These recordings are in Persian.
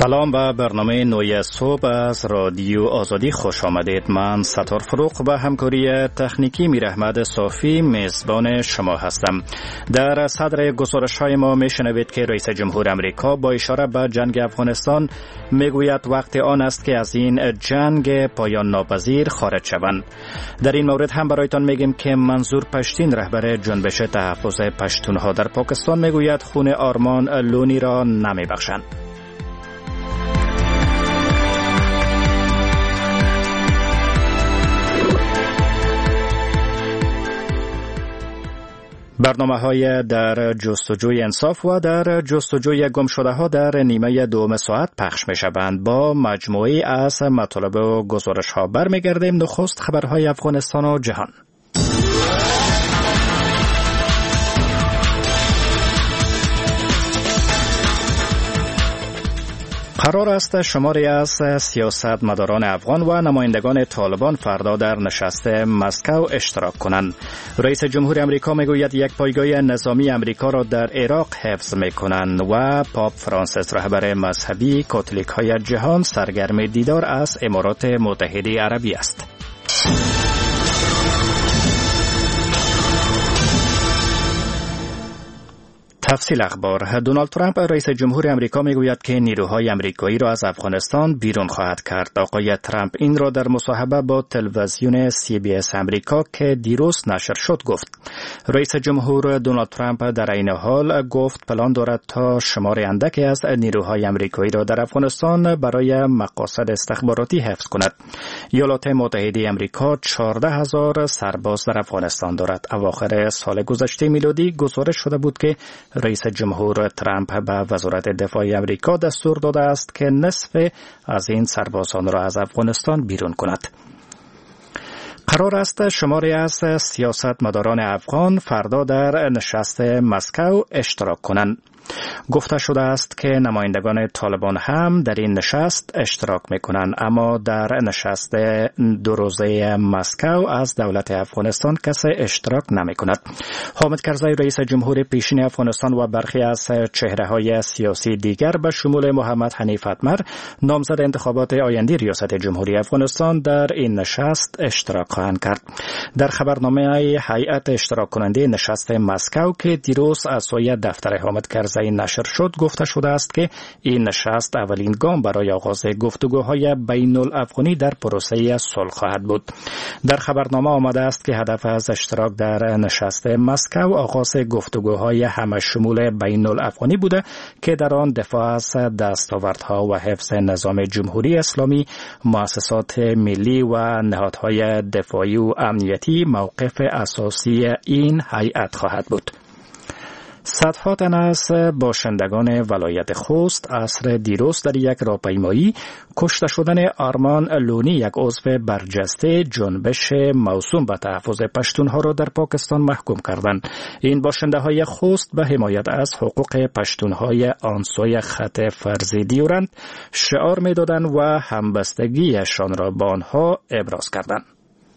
سلام به برنامه نوی صبح از رادیو آزادی خوش آمدید. من ستار فروغ و همکاری تکنیکی میر احمد صافی میزبان شما هستم. در صدر گزارش های ما میشنوید که رئیس جمهور امریکا با اشاره به جنگ افغانستان میگوید وقت آن است که از این جنگ پایان ناپذیر خارج شوند. در این مورد هم برایتان میگیم که منظور پشتین رهبر جنبش تحفظ پشتونها در پاکستان میگوید خون آرمان لونی را نمیبخشند. برنامه‌های در جستجوی انصاف و در جستجوی گمشده‌ها در نیمه دوم ساعت پخش می‌شوند. با مجموعی از مطالب و گزارش‌ها برمیگردیم. نخست خبرهای افغانستان و جهان. قرار است شماری از سیاستمداران افغان و نمایندگان طالبان فردا در نشست مسکو اشتراک کنند. رئیس جمهور امریکا میگوید یک پایگاه نظامی امریکا را در عراق حفظ میکنند و پاپ فرانسیس رهبر مذهبی کاتولیک‌های جهان سرگرم دیدار از امارات متحده عربی است. تفصیل اخبار. دونالد ترامپ رئیس جمهور امریکا میگوید که نیروهای امریکایی را از افغانستان بیرون خواهد کرد. آقای ترامپ این را در مصاحبه با تلویزیون CBS امریکا که دیروز نشر شد گفت. رئیس جمهور دونالد ترامپ در این حال گفت پلان دارد تا شمار اندکی از نیروهای امریکایی را در افغانستان برای مقاصد استخباراتی حفظ کند. ایالات متحده امریکا 14,000 سرباز در افغانستان دارد. اواخر سال گذشته میلادی گزارش شده بود که رئیس جمهور ترامپ به وزارت دفاع امریکا دستور داده است که نصف از این سربازان را از افغانستان بیرون کند. قرار است شماری از سیاستمداران افغان فردا در نشست مسکو اشتراک کنند. گفته شده است که نمایندگان طالبان هم در این نشست اشتراک میکنند، اما در نشست 2 روزه مسکو از دولت افغانستان کسی اشتراک نمیکند. حامد کرزی رئیس جمهور پیشین افغانستان و برخی از چهره‌های سیاسی دیگر به شمول محمد حنیف اتمر نامزد انتخابات آینده ریاست جمهوری افغانستان در این نشست اشتراک خواهند کرد. در خبرنامه هیئت اشتراک کننده نشست مسکو که دیروز از سوی دفتر حامد کرزی نشر شد گفته شده است که این نشست اولین گام برای آغاز گفتگوهای بین الافغانی در پروسه صلح خواهد بود. در خبرنامه آمده است که هدف از اشتراک در نشست مسکو آغاز گفتگوهای همه شمول بین الافغانی بوده که در آن دفاع از دستاوردها و حفظ نظام جمهوری اسلامی، مؤسسات ملی و نهادهای دفاعی و امنیتی موقف اساسی این هیئت خواهد بود. صدها تن از باشندگان ولایت خوست عصر دیروز در یک راهپیمایی کشته شدن آرمان لونی، یک عضو برجسته جنبش موسوم به تحفظ پشتونها را در پاکستان محکوم کردند. این باشنده های خوست به حمایت از حقوق پشتونهای آن سوی خط فرضی دیورند شعار می‌دادند و همبستگیشان را با آنها ابراز کردند.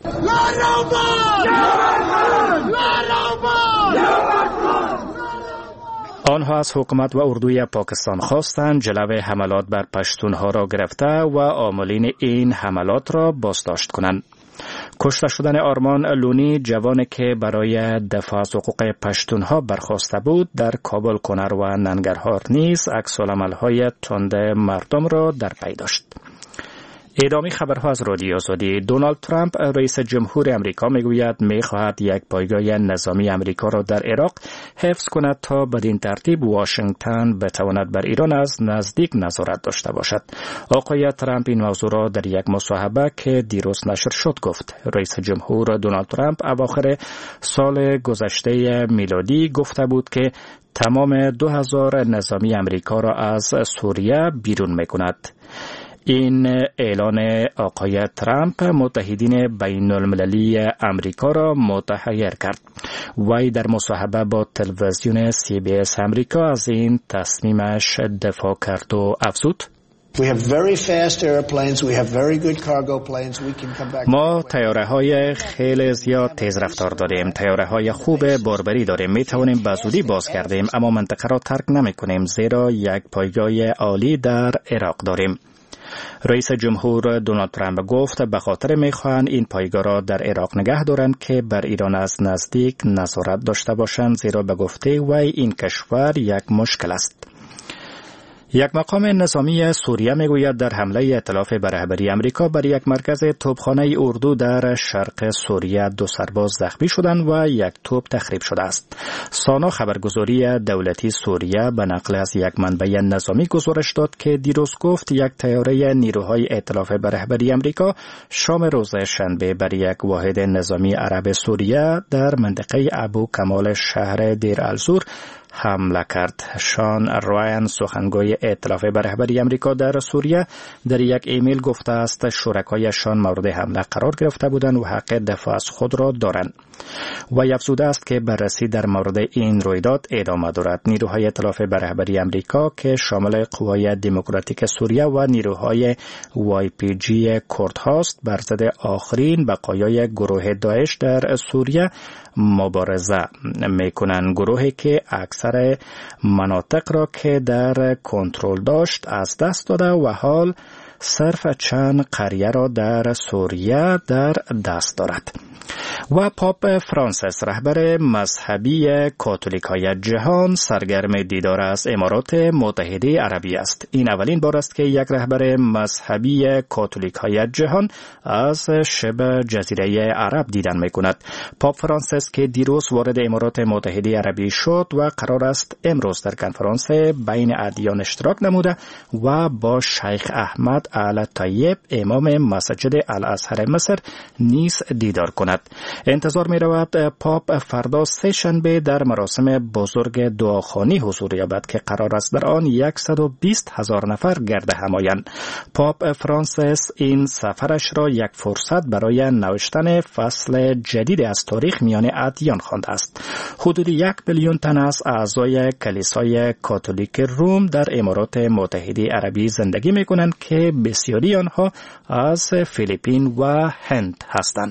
آنها از حکومت و اردوی پاکستان خواستند جلوه حملات بر پشتونها را گرفته و عاملین این حملات را بازداشت کنند. کشته شدن آرمان لونی، جوانی که برای دفاع از حقوق پشتونها برخاسته بود، در کابل، کنر و ننگرهار نیز عکس‌العمل‌های تند مردم را در پی داشت. ادامه خبرها از رادیو آزادی. دونالد ترامپ رئیس جمهور امریکا میگوید میخواهد یک پایگاه نظامی امریکا را در عراق حفظ کند تا بدین ترتیب واشنگتن بتواند بر ایران از نزدیک نظارت داشته باشد. آقای ترامپ این موضوع را در یک مصاحبه که دیروز نشر شد گفت. رئیس جمهور دونالد ترامپ اواخر سال گذشته میلادی گفته بود که تمام 2000 نظامی امریکا را از سوریه بیرون میکند. این اعلان آقای ترامپ متحدین بین المللی امریکا را متحیر کرد. وی در مصاحبه با تلویزیون CBS امریکا از این تصمیمش دفاع کرد و افزود: ما طیاره‌های خیلی زیاد تیز رفتار داریم، طیاره‌های خوب باربری داریم، می توانیم به زودی بازگردیم، اما منطقه را ترک نمی کنیم زیرا یک پایگاه عالی در عراق داریم. رئیس جمهور دونالد ترامپ گفت به خاطر میخواهند این پایگاه را در عراق نگه دارند که بر ایران از نزدیک نظارت داشته باشند، زیرا به گفته وی این کشور یک مشکل است. یک مقام نظامی سوریه میگوید در حمله ائتلاف به رهبری امریکا بر یک مرکز توپخانه اردو در شرق سوریه 2 سرباز زخمی شدند و یک توپ تخریب شده است. سانا خبرگزاری دولتی سوریه به نقل از یک منبع نظامی گزارش داد که دیروز گفت یک طیاره نیروهای ائتلاف به رهبری امریکا شام روز شنبه بر یک واحد نظامی عرب سوریه در منطقه ابو کمال شهر دیر الزور حمله کرد. شان رایان سخنگوی ائتلاف به رهبری امریکا در سوریه در یک ایمیل گفته است شرکایشان مورد حمله قرار گرفته بودند و حق دفاع از خود را دارند. و افزوده است که بررسی در مورد این رویداد ادامه دارد. نیروهای ائتلاف به رهبری امریکا که شامل قوای دموکراتیک سوریه و نیروهای YPG کرد هاست بر ضد آخرین بقایای گروه داعش در سوریه مبارزه میکنند. گروهی که اکثر مناطق را که در کنترل داشت از دست داده و حال صرف چند قریه را در سوریه در دست دارد. و پاپ فرانسیس رهبر مذهبی کاتولیک‌های جهان سرگرم دیدار از امارات متحده عربی است. این اولین بار است که یک رهبر مذهبی کاتولیک‌های جهان از شبه جزیره عرب دیدن می‌کند. پاپ فرانسیس که دیروز وارد امارات متحده عربی شد و قرار است امروز در کنفرانس بین ادیان اشتراک نموده و با شیخ احمد ال طیب امام مسجد الازهر مصر نیز دیدار کند. انتظار می رود پاپ فردا سه شنبه در مراسم بزرگ دعاخوانی حضور یابد که قرار است در آن 120,000 نفر گرد هم آیند. پاپ فرانسیس این سفرش را یک فرصت برای نوشتن فصل جدید از تاریخ میان ادیان خوانده است. حدود 1 میلیون تن از اعضای کلیسای کاتولیک روم در امارات متحده عربی زندگی می کنند که بسیاری آنها از فیلیپین و هند هستند.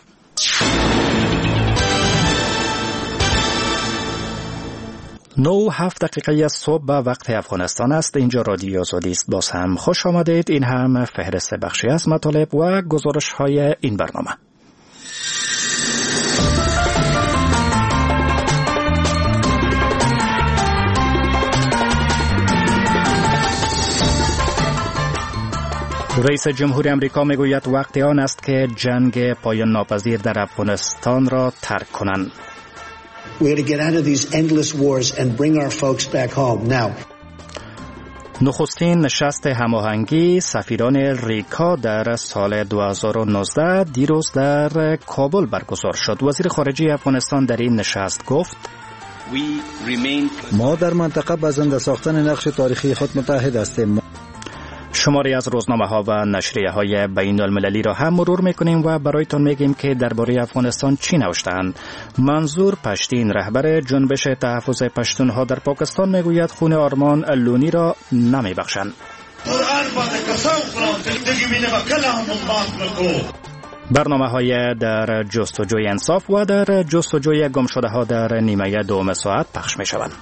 9:07 صبح به وقت افغانستان است. اینجا رادیو آزادی است. باز هم خوش آمدید. این هم فهرست بخشی از مطالب و گزارش های این برنامه. رئیس جمهور امریکا میگوید وقت آن است که جنگ پایان ناپذیر در افغانستان را ترک کنند. نخستین نشست هماهنگی سفیران ریکا در سال 2019 دیروز در کابل برگزار شد. وزیر خارجه افغانستان در این نشست گفت: ما در منطقه به زنده ساختن نقش تاریخی خود متحد هستیم. شماری از روزنامه‌ها و نشریه‌های بین‌المللی را هم مرور می‌کنیم و برایتان میگیم که درباره افغانستان چی نوشته‌اند. منظور پشتین رهبر جنبش تحفظ پشتونها در پاکستان میگوید خون آرمان لونی را نمیبخشند. برنامه‌های در جستجوی انصاف و در جستجوی گمشده‌ها در نیمه دوم ساعت پخش می‌شوند.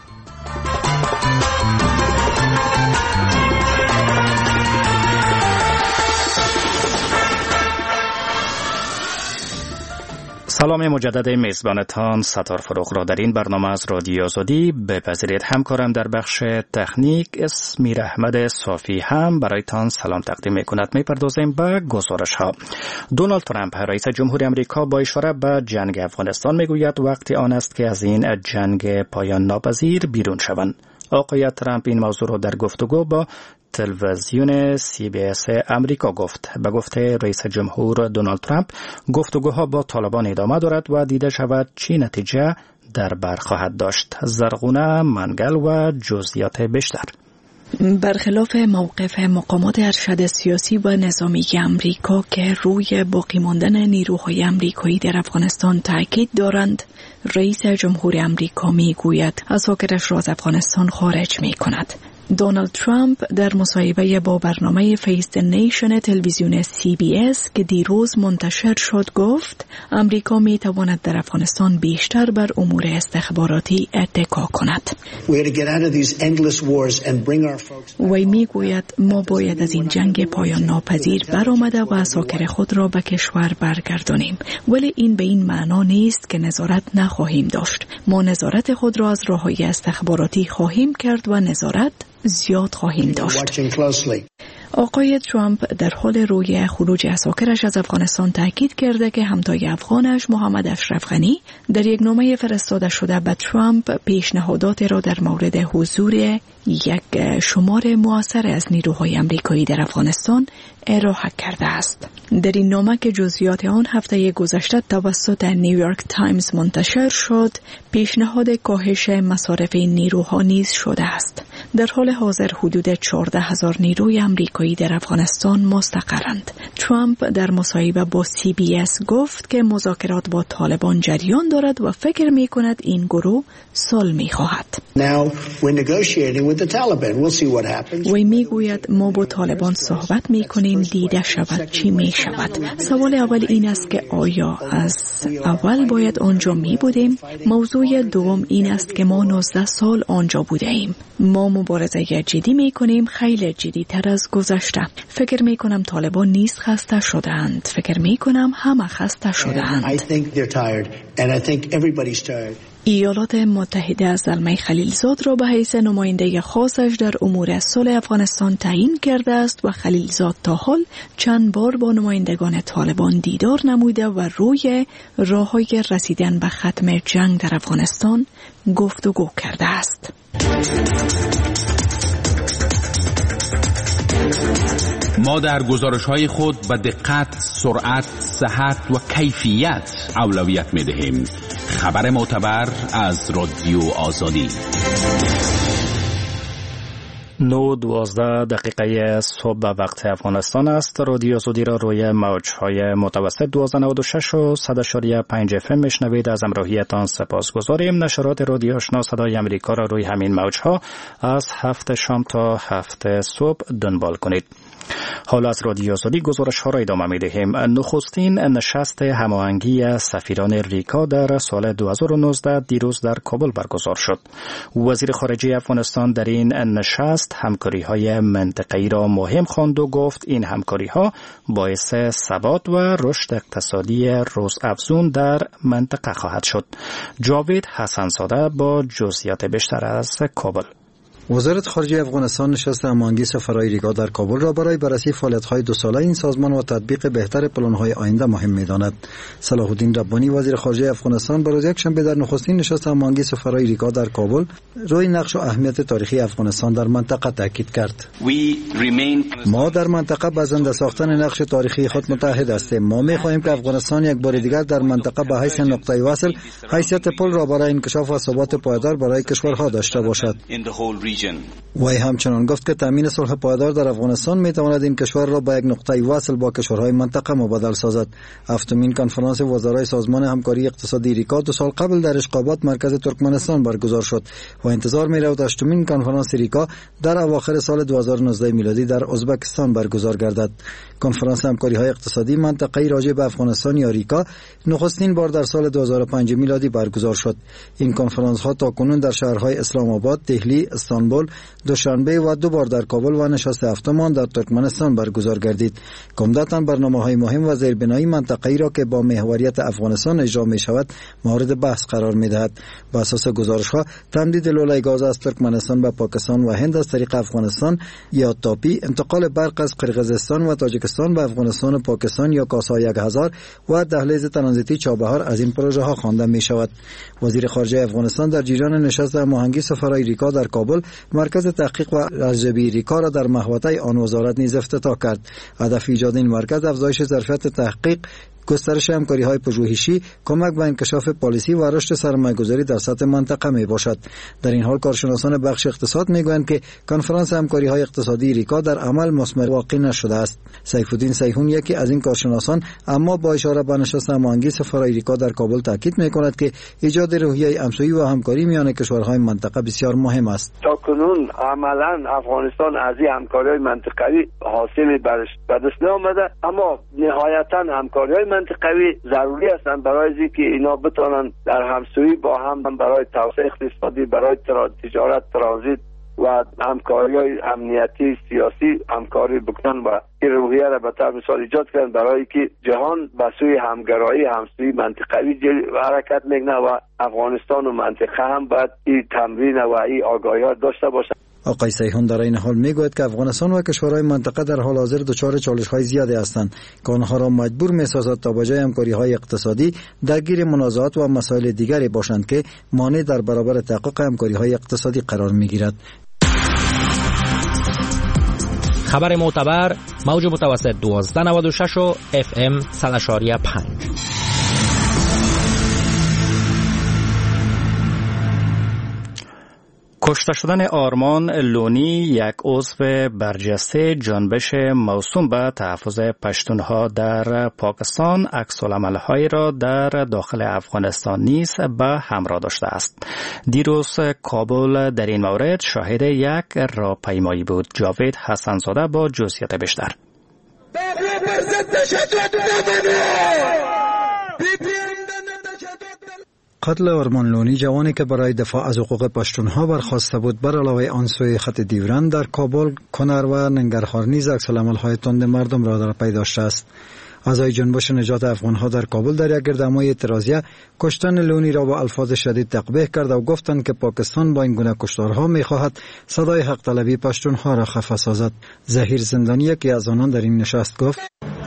سلام مجدد میزبانتان ستار فروغ را در این برنامه از رادیو آزادی بپذیرید. همکارم در بخش تکنیک اسمیر احمد صافی هم برایتان سلام تقدیم میکند. میپردازیم به گزارش ها. دونالد ترامپ رئیس جمهور امریکا با اشاره به جنگ افغانستان میگوید وقتی آن است که از این جنگ پایان ناپذیر بیرون شوند. آقای ترامپ این موضوع را در گفتگو با تلویزیون CBS امریکا گفت. به گفته رئیس جمهور دونالد ترامپ گفتگوها با طالبان ادامه دارد و دیده شود چی نتیجه در بر خواهد داشت. زرغونه منگل و جزئیات بیشتر. برخلاف موقف مقامات ارشد سیاسی و نظامی امریکا که روی باقی ماندن نیروهای امریکایی در افغانستان تاکید دارند، رئیس جمهور امریکا میگوید اساکرش را از افغانستان خارج می کند. دونالد ترامپ در مصاحبه با برنامه فیس دی نیشن تلویزیون CBS که دیروز منتشر شد گفت امریکا می تواند در افغانستان بیشتر بر امور استخباراتی اتکا کند. وی می گوید ما باید از این جنگ پایان ناپذیر برآمده و اساکر خود را به کشور برگردانیم، ولی این به این معنا نیست که نظارت نخواهیم داشت. ما نظارت خود را از راه‌های استخباراتی خواهیم کرد و نظارت زیاد خواهیم داشت. آقای ترامپ در حال روی خروج اساکرش از افغانستان تاکید کرده که همتای افغانش محمد اشرف غنی در یک نامه فرستاده شده به ترامپ پیشنهادات را در مورد حضور یک شمار مؤثر از نیروهای آمریکایی در افغانستان ارائه کرده است. در این نامه که جزئیات آن هفته گذشته توسط نیویورک تایمز منتشر شد، پیشنهاد کاهش مصارف این نیروها نیز شده است. در حال حاضر حدود 14,000 نیروی آمریکایی در افغانستان مستقرند. ترامپ در مصاحبه با CBS گفت که مذاکرات با طالبان جریان دارد و فکر می کند این گروه صلح می خواهد. وی می گوید ما با طالبان صحبت می کنیم، دیده شود چی می شود. سوال اول این است که آیا از اول باید آنجا می بودیم؟ موضوع دوم این است که ما 19 سال آنجا بوده ایم. ما مبارزه جدی می کنیم، خیلی جدی تر از گذشته. فکر می کنم طالبان نیز خسته شدند. فکر می کنم همه خسته شدند. ایالات متحده از زلمه خلیلزاد را به حیث نماینده خاصش در امور صلح افغانستان تعیین کرده است و خلیلزاد تا حال چند بار با نمایندگان طالبان دیدار نموده و روی راه‌های رسیدن به ختم جنگ در افغانستان گفتگو کرده است. ما در گزارش‌های خود به دقت، سرعت، صحت و کیفیت اولویت می‌دهیم. خبر معتبر از رادیو آزادی. 9:12 صبح به وقت افغانستان است. رادیو آزادی را روی موج‌های متوسط 1296 و 100.5 FM میشنوید. از همراهیتان سپاسگزاریم. نشرات رادیو آشنا صدای امریکا را روی همین موج‌ها از 7 شام تا 7 صبح دنبال کنید. حالا از رادیو آزادی گزارش‌ها را ادامه می‌دهیم. نخستین نشست هماهنگی سفیران ریکا در سال 2019 دیروز در کابل برگزار شد. وزیر خارجه افغانستان در این نشست همکاری‌های منطقه‌ای را مهم خواند و گفت این همکاری‌ها باعث ثبات و رشد اقتصادی روزافزون در منطقه خواهد شد. جاوید حسن‌زاده با جزئیات بیشتر از کابل. وزارت خارجه افغانستان نشست هماهنگی سفرهای ریکا در کابل را برای بررسی فعالیت‌های 2 ساله این سازمان و تطبیق بهتر پلان‌های آینده مهم می‌داند. صلاح الدین ربانی وزیر خارجه افغانستان روز یکشنبه در نخستین نشست هماهنگی سفرهای ریکا در کابل روی نقش و اهمیت تاریخی افغانستان در منطقه تاکید کرد. ما در منطقه به زنده ساختن نقش تاریخی خود متحد هستیم. ما می‌خواهیم که افغانستان یک بار دیگر در منطقه به حیث نقطه وصل حیثیت پل را برای انکشاف و ثبات پایدار برای کشورها داشته باشد. وی همچنان گفت که تامین صلح پایدار در افغانستان میتواند این کشور را به یک نقطه وصل با کشورهای منطقه مبادل سازد. هفتمین کنفرانس وزرای سازمان همکاری اقتصادی ریکا 2 سال قبل در اشقابات مرکز ترکمنستان برگزار شد و انتظار می‌رود 8مین کنفرانس ریکا در اواخر سال 2019 میلادی در ازبکستان برگزار گردد. کنفرانس همکاری‌های اقتصادی منطقه‌ای راجع به افغانستان یا ریکا نخستین بار در سال 2005 میلادی برگزار شد. این کنفرانس‌ها تاکنون در شهرهای اسلام آباد، دهلی، استانبول، دوشنبه و 2 بار در کابل و نشست هفتمان در ترکمنستان برگزار گردید. عمدتاً برنامه‌های مهم و زیربنایی منطقه‌ای را که با محوریت افغانستان اجرا می‌شود مورد بحث قرار می‌دهد. بر اساس گزارش‌ها تمدید لوله گاز از ترکمنستان به پاکستان و هند از طریق افغانستان یا تاپی، انتقال برق از قرقیزستان و تاجیکستان به افغانستان و پاکستان یا کاسا 1000 و دهلیز ترانزیتی چابهار از این پروژه‌ها خوانده می‌شود. وزیر خارجه افغانستان در جریان نشست هماهنگی سفرهای ریکا در کابل مرکز تحقیق و ارزیابی ریکا را در محوطه آن وزارت نیز افتتاح کرد. هدف ایجاد این مرکز افزایش ظرفیت تحقیق، گسترش همکاری‌های پژوهشی کمک به انکشاف پالیسی و رشد سرمایه‌گذاری در سطح منطقه میباشد. در این حال کارشناسان بخش اقتصاد میگویند که کنفرانس همکاری‌های اقتصادی ریکا در عمل مثمر واقع نشده است. سیف‌الدین سیحون یکی از این کارشناسان اما با اشاره به نشست هماهنگی سفرای ریکا در کابل تاکید می‌کند که ایجاد روحیه همسویی و همکاری میان کشورهای منطقه بسیار مهم است. تاکنون عملاً افغانستان از این همکاری‌های منطقوی حاصل به دست نآمده، اما نهایتاً همکاری‌های منطقوی ضروری هستند برای اینکه اینا بتوانند در همسویی با هم برای توسعه اقتصادی، برای تجارت، ترانزیت و همکاری‌های امنیتی سیاسی همکاری بکنن و این روحیه را به طور مثال ایجاد کردن برای که جهان به سوی همگرایی همسویی منطقوی حرکت میکنه و افغانستان و منطقه هم باید این تمرین و این آگاهی داشته باشند. آقای سیحون در این حال میگوید که افغانستان و کشورهای منطقه در حال حاضر دچار چالش‌های زیادی هستند که آنها را مجبور می‌سازد تا بجای همکاری‌های اقتصادی درگیر منازعات و مسائل دیگری باشند که مانع در برابر تحقق همکاری‌های اقتصادی قرار می‌گیرد. خبر معتبر موج متوسط 1296 و FM 100.5. کشته شدن آرمان لونی، یک عضو برجسته جنبش موسوم به تحفظ پشتونها در پاکستان، عکس‌العمل‌هایی را در داخل افغانستان نیز به همراه داشته است. دیروز کابل در این مورد شاهد یک راهپیمایی بود. جاوید حسن‌زاده با جزئیات بیشتر. قتل آرمان لونی، جوانی که برای دفاع از حقوق پشتونها برخاسته بود، بر علاوه آن سوی خط دیورند در کابل، کنر و ننگرهار نیز عکس‌العمل‌های تند مردم را در پی داشته است. اعضای جنبش نجات افغانها در کابل در یک گردهمایی اعتراضیه کشتن لونی را با الفاظ شدید تقبیح کرد و گفتند که پاکستان با این گونه کشتارها می‌خواهد صدای حق طلبی پشتونها را خفه سازد. ظهیر زندانی یکی از آنان در این نشست گفت: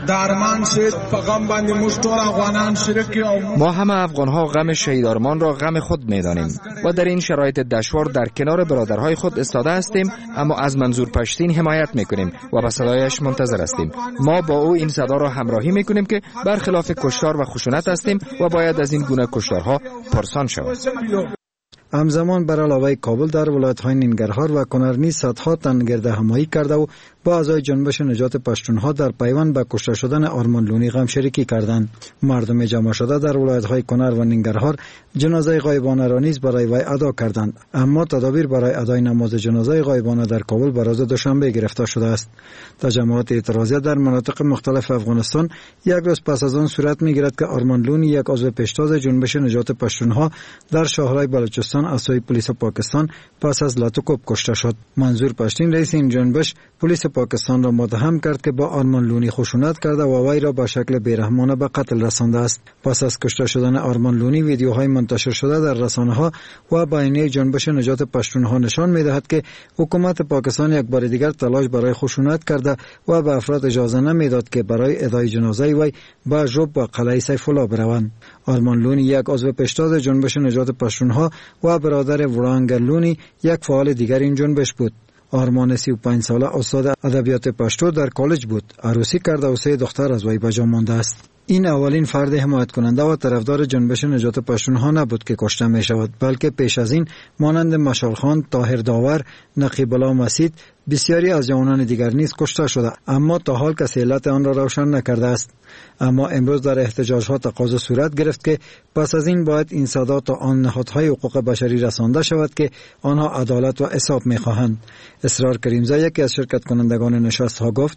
ما همه افغان‌ها غم شهید آرمان را غم خود می‌دانیم و در این شرایط دشوار در کنار برادرهای خود ایستاده هستیم، اما از منظور پشتین حمایت می‌کنیم و به صدایش منتظر هستیم. ما با او این صدا را همراهی می‌کنیم که برخلاف کشتار و خشونت هستیم و باید از این گونه کشتارها پرسان شود. همزمان بر علاوه کابل در ولایت‌های ننگرهار و کنر نیز صدها تن گردهمایی کرده و با اعضای جنبش نجات پشتونها در پیوند به کشته شدن آرمان لونی غم شریکی کردند. مردم جمع شده در ولایت‌های کنر و ننگرهار جنازه غایبانه را نیز برای وی ادا کردند، اما تدابیر برای ادای نماز جنازه غایبانه در کابل بر روز دوشنبه گرفته شده است. تجمعات اعتراضی در مناطق مختلف افغانستان یک روز پس از آن صورت می‌گیرد که آرمان لونی، یک عضو پیشتاز جنبش نجات پشتونها، در شهرهای بلوچستان از سوی پلیس پاکستان پس از لاتوکوب کشته شد. منظور پشتین، رئیس این جنبش، پلیس پاکستان را متهم کرد که با آرمان لونی خشونت کرده و وی را به شکل بیرحمانه به قتل رسانده است. پس از کشته شدن آرمان لونی، ویدیوهای منتشر شده در رسانه‌ها و بیانیه جنبش نجات پشتونها نشان می‌دهد که حکومت پاکستان یک بار دیگر تلاش برای خشونت کرده و به افراد اجازه نمیداد که برای ادای جنازه وی به ژوب و قلعه سیف الله بروند. آرمان لونی، یک عضو پیشتاز جنبش نجات پشتونها و برادر ورانگ لونی، یک فعال دیگر این جنبش بود. آرمان 35 ساله استاد ادبیات پشتو در کالج بود. عروسی کرده و 3 دختر از وی به جا مانده است. این اولین فرد حمایت کننده و طرفدار جنبش نجات پشتونها نبود که کشته می شود، بلکه پیش از این مانند مشال خان، طاهر داور، نقیب الله مسید، بسیاری از جوانان دیگر نیز کشته شده، اما تا حال کسی علت آن را روشن نکرده است. اما امروز در احتجاج‌ها تقاضا صورت گرفت که پس از این باید این صدا تا آن نهادهای حقوق بشری رسانده شود که آنها عدالت و انصاف می‌خواهند. اسرار کریمزاده، یکی از شرکت کنندگان نشست ها، گفت: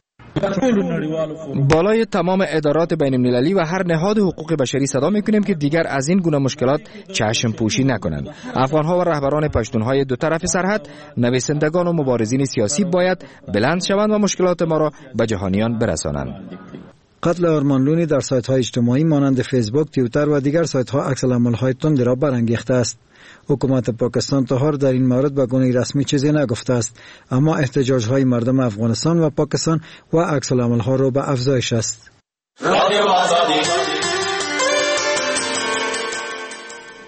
بالای تمام ادارات بین المللی و هر نهاد حقوق بشری صدا میکنیم که دیگر از این گونه مشکلات چشم پوشی نکنند. افغانها و رهبران پشتونهای دو طرف سرحد، نویسندگان و مبارزین سیاسی باید بلند شوند و مشکلات ما را به جهانیان برسانند. قتل آرمان لونی در سایت‌های اجتماعی مانند فیسبوک، توییتر و دیگر سایت‌ها عکس‌العمل‌های تند را برانگیخته است. حکومت پاکستان تا حال در این مورد به گونه رسمی چیزی نگفته است، اما احتجاج‌های مردم افغانستان و پاکستان و عکس‌العمل‌ها را به افزایش است.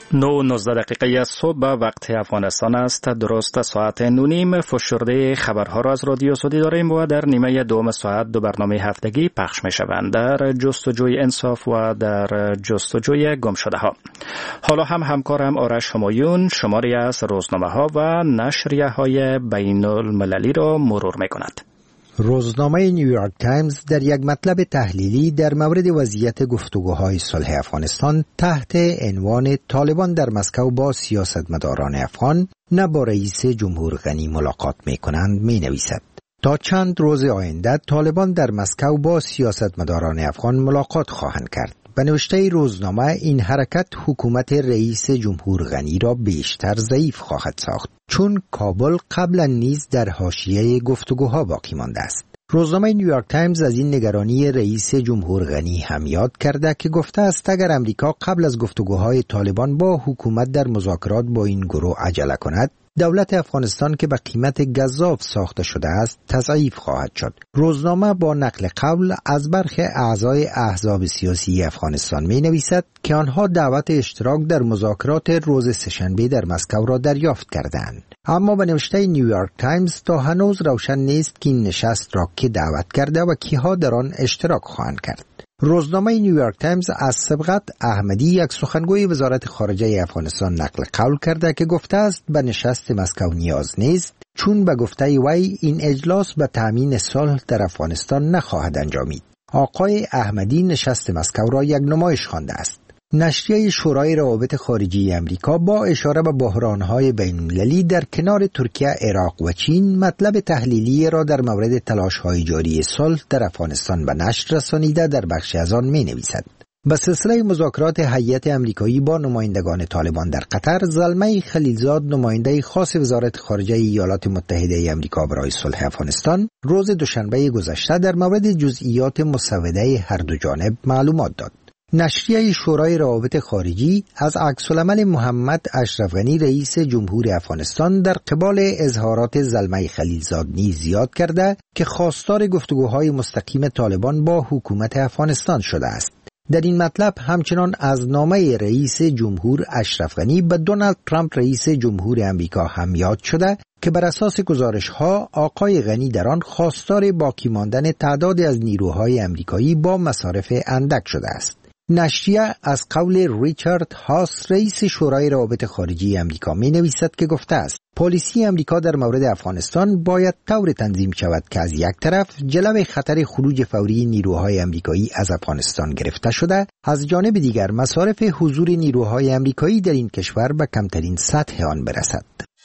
9:19 دقیقه صبح وقت افغانستان است. درست ساعت 9:30 فشرده خبرها را از رادیو آزادی داریم و در نیمه دوم ساعت دو برنامه هفتگی پخش می شوند، در جستجوی انصاف و در جستجوی گمشده ها. حالا هم همکارم آرش همایون شماری از روزنامه ها و نشریه های بین المللی را مرور می کند. روزنامه نیویورک تایمز در یک مطلب تحلیلی در مورد وضعیت گفتگوهای صلح افغانستان تحت عنوان طالبان در مسکو با سیاستمداران افغان نه با رئیس جمهور غنی ملاقات می کنند می نویسد. تا چند روز آینده طالبان در مسکو با سیاستمداران افغان ملاقات خواهند کرد. به نوشته روزنامه این حرکت حکومت رئیس جمهور غنی را بیشتر ضعیف خواهد ساخت، چون کابل قبلا نیز در حاشیه گفتگوها باقی مانده است. روزنامه نیویورک تایمز از این نگرانی رئیس جمهور غنی هم یاد کرده که گفته است اگر امریکا قبل از گفتگوهای طالبان با حکومت در مذاکرات با این گروه عجله کند، دولت افغانستان که به قیمت گزاف ساخته شده است تضعیف خواهد شد. روزنامه با نقل قول از برخی اعضای احزاب سیاسی افغانستان می نویسد که آنها دعوت اشتراک در مذاکرات روز سه‌شنبه در مسکو را دریافت کردند. اما به نوشته نیویورک تایمز تا هنوز روشن نیست که این نشست را که دعوت کرده و کیها در آن اشتراک خواهند کرد. روزنامه نیویورک تایمز از سبقت احمدی یک سخنگوی وزارت خارجه افغانستان نقل قول کرده که گفته است به نشست مسکو نیاز نیست، چون به گفته وی این اجلاس به تامین صلح در افغانستان نخواهد انجامید. آقای احمدی نشست مسکو را یک نمایش خوانده است. نشریه شورای روابط خارجی امریکا با اشاره به بحران‌های بین‌المللی در کنار ترکیه، عراق و چین مطلب تحلیلی را در مورد تلاش‌های جاری صلح در افغانستان به نشر رسانیده در بخشی از آن می‌نویسد. به سلسله مذاکرات هیئت امریکایی با نمایندگان طالبان در قطر، زلمه خلیلزاد نماینده خاص وزارت خارجه ایالات متحده امریکا برای صلح افغانستان روز دوشنبه گذشته در مورد جزئیات مسوده هر دو جانب معلومات داد. نشریه شورای روابط خارجی از عکس‌العمل محمد اشرف غنی رئیس جمهور افغانستان در قبال اظهارات زلمه خلیلزاد نیز یاد کرده که خواستار گفتگوهای مستقیم طالبان با حکومت افغانستان شده است. در این مطلب همچنان از نامه رئیس جمهور اشرف غنی به دونالد ترامپ رئیس جمهور امریکا هم یاد شده که بر اساس گزارش‌ها آقای غنی در آن خواستار باقی ماندن تعدادی از نیروهای امریکایی با مصارف اندک شده است. نشریه از قول ریچارد هاس رئیس شورای روابط خارجی امریکا می نویسد که گفته است پالیسی امریکا در مورد افغانستان باید طور تنظیم شود که از یک طرف جلوی خطر خروج فوری نیروهای امریکایی از افغانستان گرفته شده، از جانب دیگر مصارف حضور نیروهای امریکایی در این کشور به کمترین سطح آن برسد.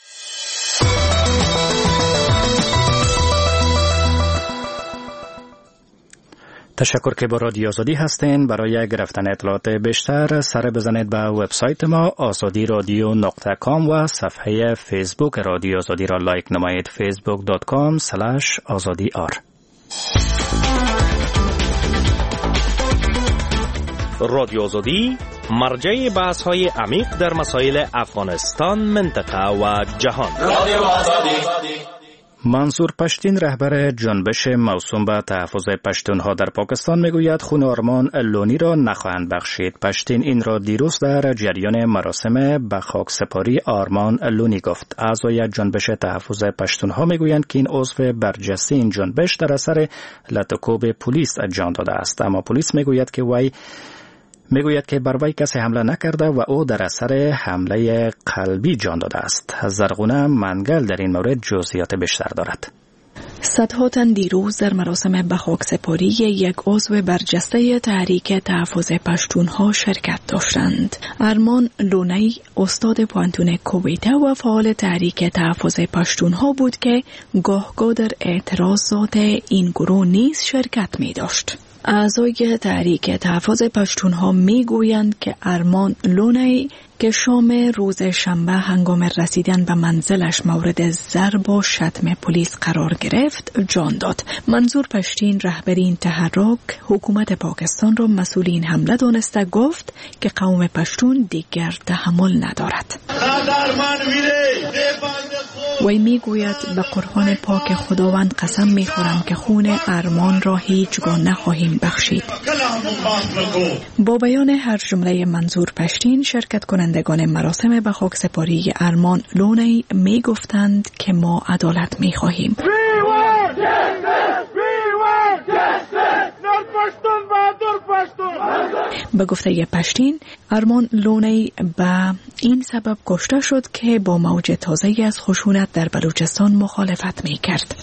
تشکر که با رادیو آزادی هستین. برای گرفتن اطلاعات بیشتر سر بزنید به وبسایت ما azadi.radio.com و صفحه فیسبوک رادیو آزادی را لایک نمایید facebook.com/azadi_r. رادیو آزادی مرجع بحث‌های عمیق در مسائل افغانستان، منطقه و جهان. رادیو آزادی. منظور پشتین رهبر جنبش موسوم به تحفظ پشتونها در پاکستان میگوید خون آرمان لونی را نخواهند بخشید. پشتین این را دیروز در جریان مراسم به خاک سپاری آرمان لونی گفت. اعضای جنبش تحفظ پشتونها میگویند که این عضو برجسته این جنبش در اثر لطکوب پلیس جان داده است، اما پلیس میگوید که بر وی کسی حمله نکرده و او در اثر حمله قلبی جان داده است. زرغونه منگل در این مورد جزئیات بیشتر دارد. صدها تن دیروز در مراسم به خاک سپاری یک عضو برجسته تحریک تحفظ پشتونها شرکت داشتند. ارمان لونی استاد پوانتون کویته و فعال تحریک تحفظ پشتونها بود که گاهگاه در اعتراضات این گروه نیز شرکت می داشت. اعضای تحریک تحفظ پشتونها می گویند که ارمان لونی که شام روز شنبه هنگام رسیدن به منزلش مورد ضرب و شتم پلیس قرار گرفت جان داد. منظور پشتین رهبر این تحرک حکومت پاکستان را مسئول این حمله دانسته گفت که قوم پشتون دیگر تحمل ندارد. وی میگوید به قربان پاک خداوند قسم میخورم که خون ارمان را هیچگاه نخواهیم بخشید. با بیان هر جمله منظور پشتین، شرکت کنندگان مراسم به خاکسپاری ارمان لونی میگفتند که ما عدالت میخواهیم. به گفته پشتین، ارمان لونی به این سبب کشته شد که با موج تازه‌ای از خشونت در بلوچستان مخالفت می‌کرد.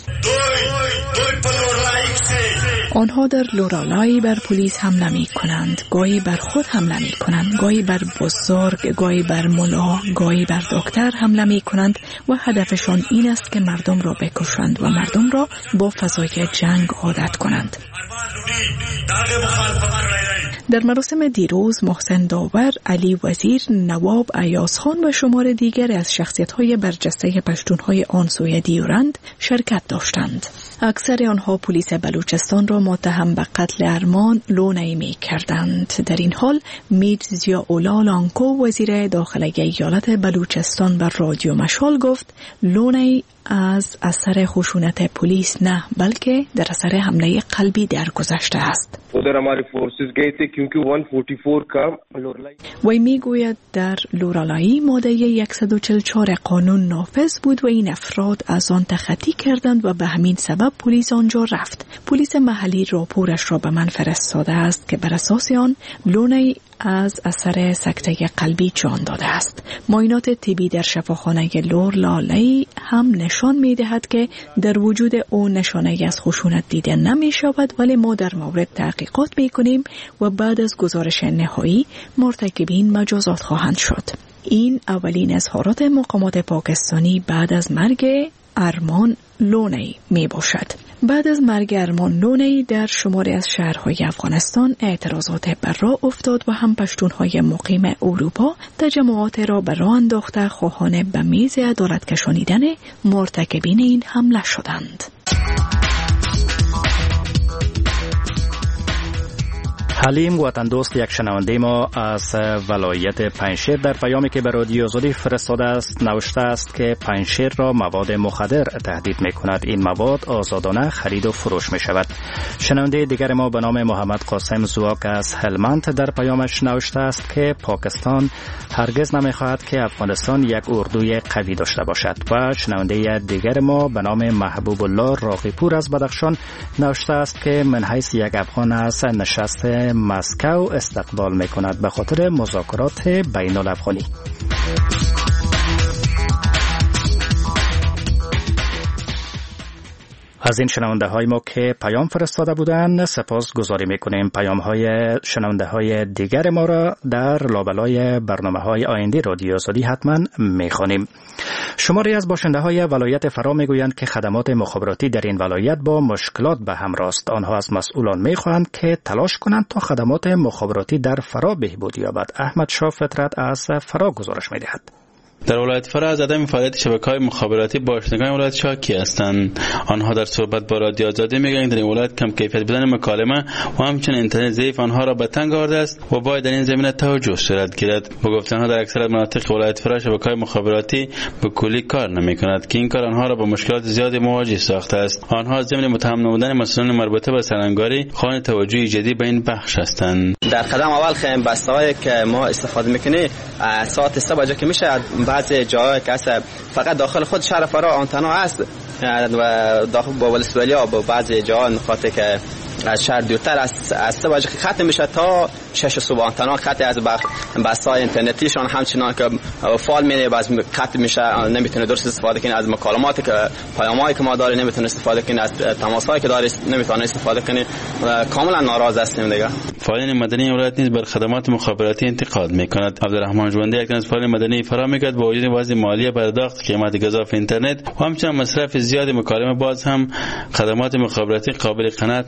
آنها در لورالای بر پلیس حمله می‌کنند، گاهی بر خود حمله می‌کنند، گاهی بر بزرگ، گاهی بر ملا، گاهی بر دکتر حمله می‌کنند و هدفشان این است که مردم را بکشند و مردم را با فضای جنگ عادت کنند. در مراسم دیروز محسن داور، علی وزیر، نواب ایاز خان و شمار دیگر از شخصیت‌های برجسته پشتون‌های آن سوی دیورند شرکت داشتند. اکثر آنها پلیس بلوچستان را متهم به قتل ارمان لونی می‌کردند. در این حال میرزا اولا لانکو، وزیر داخلی ایالت بلوچستان، بر رادیو مشال گفت لونی از اثر خشونت پلیس نه، بلکه در اثر حمله قلبی درگذشته است. وی میگوید در لورالایی ماده 144 قانون نافذ بود و این افراد از آن تخطی کردند و به همین سبب پلیس آنجا رفت. پلیس محلی راپورش را به من فرستاده است که بر اساس آن لونی از اثر سکته قلبی جان داده است. معاینات طبی در شفاخانه لورلالی هم نشان می دهد که در وجود او نشانه از خشونت دیده نمی شود، ولی ما در مورد تحقیقات می کنیم و بعد از گزارش نهایی مرتکبین مجازات خواهند شد. این اولین اظهارات مقامات پاکستانی بعد از مرگ ارمان لونی می باشد. بعد از مرگ ارمان لونی در شماری از شهرهای افغانستان اعتراضات بر راه افتاد و هم پشتونهای مقیم اروپا تجمعات را به راه انداخته خواهان به میز عدالت کشانیدن مرتکبین این حمله شدند. حلیم وطن دوست، یک شنونده ما از ولایت پنجشیر، در پیامی که به رادیو آزادی فرستاده است نوشته است که پنجشیر را مواد مخدر تهدید می کند. این مواد آزادانه خرید و فروش می شود. شنونده دیگر ما به نام محمد قاسم زواک از هلمند در پیامش نوشته است که پاکستان هرگز نمی خواهد که افغانستان یک اردوی قوی داشته باشد. و شنونده دیگر ما به نام محبوب الله راقیپور از بدخشان نوشته است که من حیث یک افغان از نشست مسکو استقبال میکند به خاطر مذاکرات بین الافغانی. از این شنونده های ما که پیام فرستاده بودند سپاس گزاری میکنیم. پیام های شنونده های دیگر ما را در لابلای برنامه های آینده رادیو آزادی حتما میخوانیم. شماری از باشنده های ولایت فرا میگویند که خدمات مخابراتی در این ولایت با مشکلات به همراه است. آنها از مسئولان میخواهند که تلاش کنند تا خدمات مخابراتی در فرا بهبود یابد. احمد شاه فطرت از فرا گزارش میدهد. در ولایت فرا از عدم فعالیت شبکه‌های مخابراتی باشندگان ولایت شاکی هستند. آنها در صحبت با رادیو آزادی میگویند در این ولایت کم کیفیت بودن مکالمه و همچنین اینترنت ضعیف آنها را به تنگ آورده است و باید در این زمینه توجه صورت گیرد. با گفته آنها در اکثر مناطق ولایت فرا شبکه‌های مخابراتی به کلی کار نمی‌کند که این کار آنها را با مشکلات زیادی مواجه ساخته است. آنها ضمن متهم نمودن مسئولان مربوطه به سرانگاری خواهان توجه جدی به این بخش هستند. در قدم اول خیلی بسته‌ای که ما استفاده می‌کنیم ساعت 3 بجه که میشه بعضی جاهای که فقط داخل خود شهر فرا آنتنا هست و داخل با ولسوالی‌ها با بعضی جاها نقاطی که از شهر دورتر از 3 بجه ختم میشه تا 6 صبح آنتنا خط از بسای اینترنتیشون همچنان که فعال میشه، باز ختم میشه، نمیتونه درست استفاده کنه از مکالماتی که پیامایی که ما داریم، نمیتونه استفاده کنه از تماسایی که داریم، نمیتونه استفاده کنه. کاملا ناراض هستیم دیگه. فعالین مدنی ولایت نیز بر خدمات مخابراتی انتقاد میکند. عبدالرحمن جوندی یک از فعالین مدنی فرا میگوید با وجود وضع مالی پرداخت قیمت گزاف اینترنت و همچنین مصرف زیاد مکالمه باز هم خدمات مخابراتی قابل قناعت نمیباشد.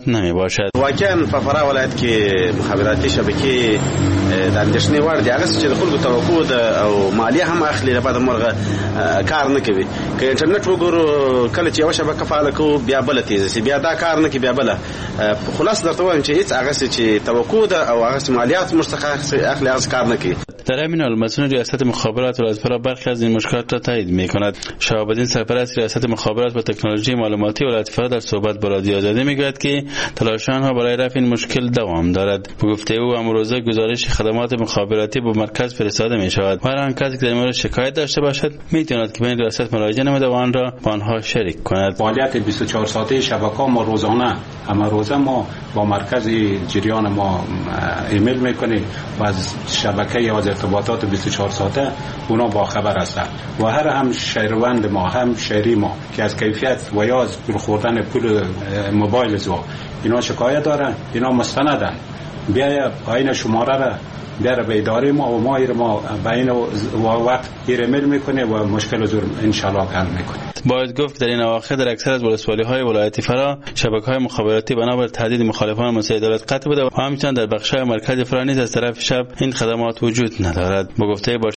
باشد. واقعا ففرا ولایت کې مخابراتي شبکې د اندېښنې وړ دي. هغه چې د خلکو توقع او مالیه هم اخلي بعد مرغه کار نه کوي. که انټرنیټ وګورو کله چې یو شبکه فعال کو بیا بل تیز سي بیا دا کار نه کوي بیا بل. خلاص درته وایم چې هیڅ هغه چې توقع او هغه مالیات مستحق اخلي هغه کار نه کوي. در همین حال مسئول ریاست مخابرات ولایت‌فرا برخی از این مشکلات را تایید می‌کند. شهاب الدین سرپرست ریاست مخابرات و تکنولوژی معلوماتی ولایت‌فرا در صحبت با رادیو آزادی می‌گوید که تلاش آنها برای رفع این مشکل دوام دارد. به گفته او امروزه گزارش خدمات مخابراتی به مرکز فرستاده می‌شود و هر آن کسی که در مورد شکایت داشته باشد می‌تواند که به این ریاست مراجعه نموده و آن را با آنها شریک کند. فعالیت 24 ساعته شبکه ما روزانه ما با مرکز جریان ما ایمیل می‌کنیم و از شبکه از ارتباطات 24 ساعته اونا با خبر هستند و هر هم شهروند ما هم شهری ما که از کیفیت و یا از خوردن پول موبایل زو اینا شکایت دارن اینا مستندن بیا این شماره را در به اداره ما و ما به این وقت ایمیل میکنه و مشکل زور ان شاء الله حل میکنه. باید گفت در این اواخر در اکثر از ولسوالی‌های ولایت فرا شبکه‌های مخابراتی بنابر تهدید مخالفان مسئله عدالت قطع بوده و همچنین در بخش‌های مرکز فرا نیز از طرف شب این خدمات وجود ندارد. با گفته